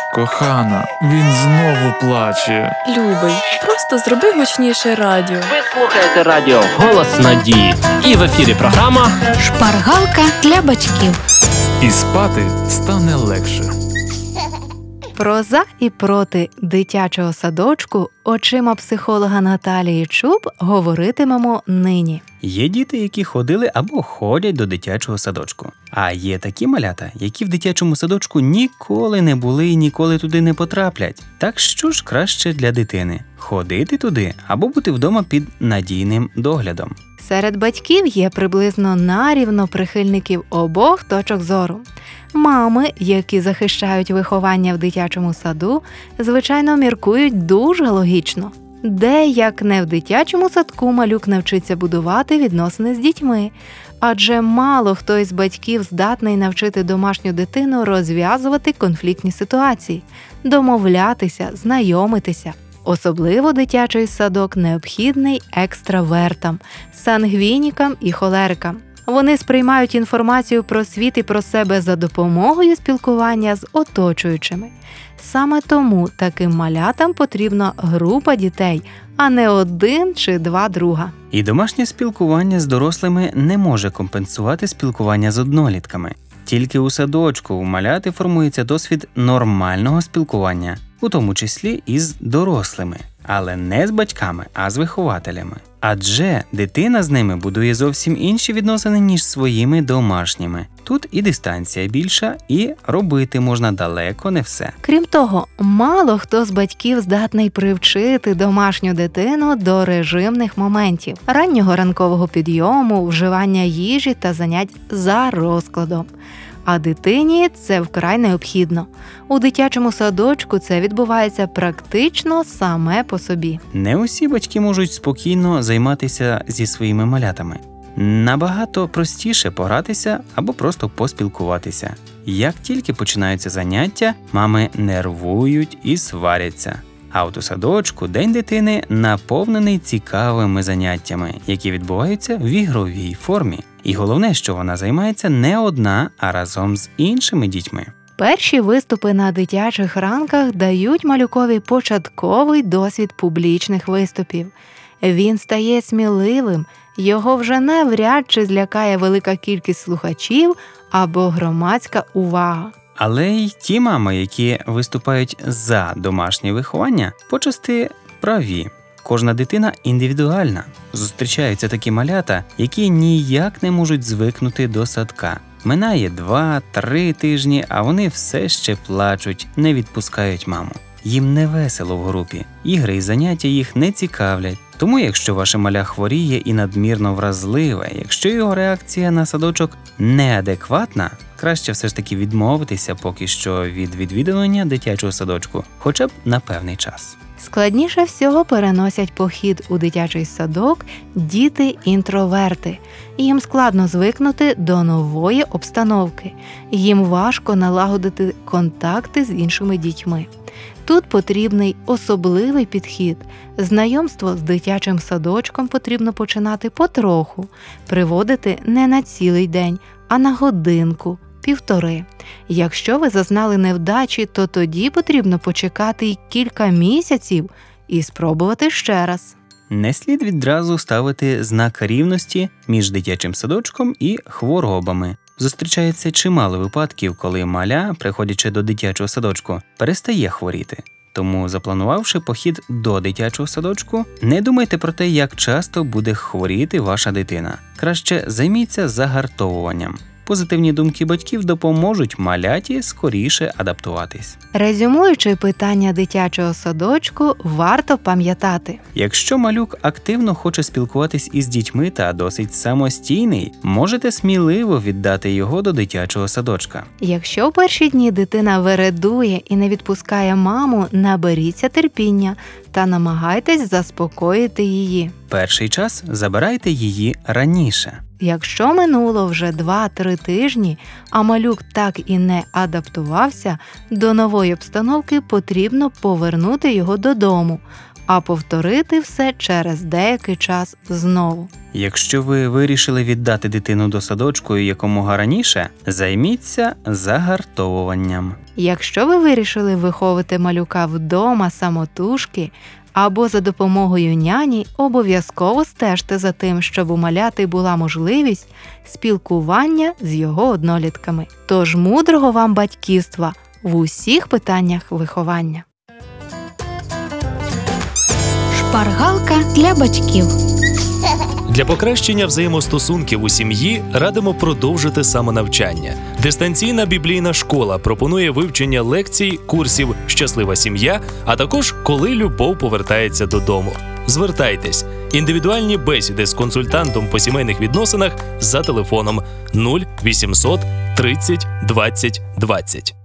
Кохана, він знову плаче. Любий, просто зроби гучніше радіо. Ви слухаєте радіо «Голос надії». І в ефірі програма «Шпаргалка для батьків». І спати стане легше. Про за і проти дитячого садочку очима психолога Наталії Чуб говоритимемо нині. Є діти, які ходили або ходять до дитячого садочку. А є такі малята, які в дитячому садочку ніколи не були і ніколи туди не потраплять. Так що ж краще для дитини – ходити туди або бути вдома під надійним доглядом? Серед батьків є приблизно нарівно прихильників обох точок зору. Мами, які захищають виховання в дитячому саду, звичайно, міркують дуже логічно. Де, як не в дитячому садку, малюк навчиться будувати відносини з дітьми. Адже мало хто із батьків здатний навчити домашню дитину розв'язувати конфліктні ситуації, домовлятися, знайомитися. Особливо дитячий садок необхідний екстравертам, сангвінікам і холерикам. Вони сприймають інформацію про світ і про себе за допомогою спілкування з оточуючими. Саме тому таким малятам потрібна група дітей, а не один чи два друга. І домашнє спілкування з дорослими не може компенсувати спілкування з однолітками. Тільки у садочку у маляти формується досвід нормального спілкування, у тому числі і з дорослими, але не з батьками, а з вихователями. Адже дитина з ними будує зовсім інші відносини, ніж своїми домашніми. Тут і дистанція більша, і робити можна далеко не все. Крім того, мало хто з батьків здатний привчити домашню дитину до режимних моментів – раннього ранкового підйому, вживання їжі та занять за розкладом. А дитині це вкрай необхідно. У дитячому садочку це відбувається практично саме по собі. Не усі батьки можуть спокійно займатися зі своїми малятами. Набагато простіше погратися або просто поспілкуватися. Як тільки починаються заняття, мами нервують і сваряться. А от у садочку День дитини наповнений цікавими заняттями, які відбуваються в ігровій формі. І головне, що вона займається не одна, а разом з іншими дітьми. Перші виступи на дитячих ранках дають малюкові початковий досвід публічних виступів. Він стає сміливим, його вже навряд чи злякає велика кількість слухачів або громадська увага. Але й ті мами, які виступають за домашнє виховання, почасти праві. Кожна дитина індивідуальна. Зустрічаються такі малята, які ніяк не можуть звикнути до садка. Минає 2-3 тижні, а вони все ще плачуть, не відпускають маму. Їм не весело в групі, ігри і заняття їх не цікавлять. Тому якщо ваше маля хворіє і надмірно вразливе, якщо його реакція на садочок неадекватна, краще все ж таки відмовитися поки що від відвідування дитячого садочку, хоча б на певний час. Складніше всього переносять похід у дитячий садок діти-інтроверти. Їм складно звикнути до нової обстановки. Їм важко налагодити контакти з іншими дітьми. Тут потрібний особливий підхід. Знайомство з дитячим садочком потрібно починати потроху, приводити не на цілий день, а на годинку, півтори. Якщо ви зазнали невдачі, то тоді потрібно почекати й кілька місяців і спробувати ще раз. Не слід відразу ставити знак рівності між дитячим садочком і хворобами. Зустрічається чимало випадків, коли маля, приходячи до дитячого садочку, перестає хворіти. Тому, запланувавши похід до дитячого садочку, не думайте про те, як часто буде хворіти ваша дитина. Краще займіться загартовуванням. Позитивні думки батьків допоможуть маляті скоріше адаптуватись. Резюмуючи питання дитячого садочку, варто пам'ятати. Якщо малюк активно хоче спілкуватись із дітьми та досить самостійний, можете сміливо віддати його до дитячого садочка. Якщо в перші дні дитина вередує і не відпускає маму, наберіться терпіння та намагайтесь заспокоїти її. Перший час забирайте її раніше. Якщо минуло вже 2-3 тижні, а малюк так і не адаптувався, до нової обстановки потрібно повернути його додому а повторити все через деякий час знову. Якщо ви вирішили віддати дитину до садочку якомога раніше, займіться загартовуванням. Якщо ви вирішили виховувати малюка вдома самотужки або за допомогою няні, обов'язково стежте за тим, щоб у маляти була можливість спілкування з його однолітками. Тож мудрого вам батьківства в усіх питаннях виховання. Шпаргалка для батьків. Для покращення взаємостосунків у сім'ї радимо продовжити самонавчання. Дистанційна біблійна школа пропонує вивчення лекцій, курсів «Щаслива сім'я», а також «Коли любов повертається додому». Звертайтесь. Індивідуальні бесіди з консультантом по сімейних відносинах за телефоном 0800 30 20 20.